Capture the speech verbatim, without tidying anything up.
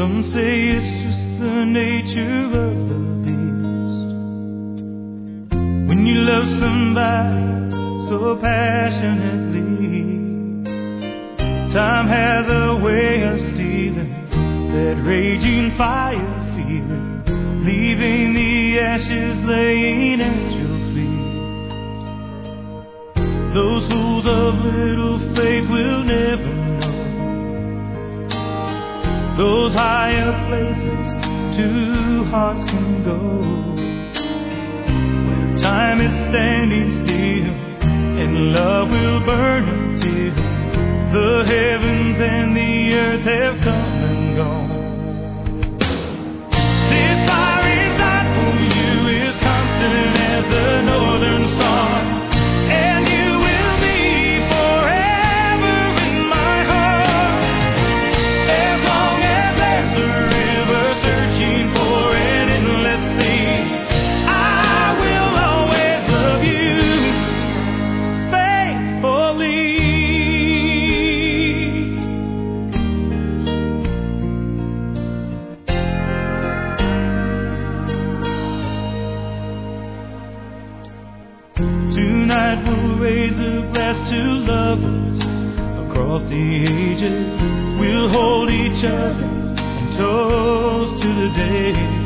Some say it's just the nature of the beast. When you love somebody so passionately, time has a way of stealing that raging fire feeling, leaving the ashes laying at your feet. Those fools of little faith will never know those higher places two hearts can go, where time is standing still and love will burn until the heavens and the earth have come and gone. This fire inside for you is constant as the northern star, and you will be forever in my heart. As long as there's a river searching for an endless sea, I will always love you faithfully. Tonight we'll raise a glass to lovers across the ages. We'll hold each other and toast to the day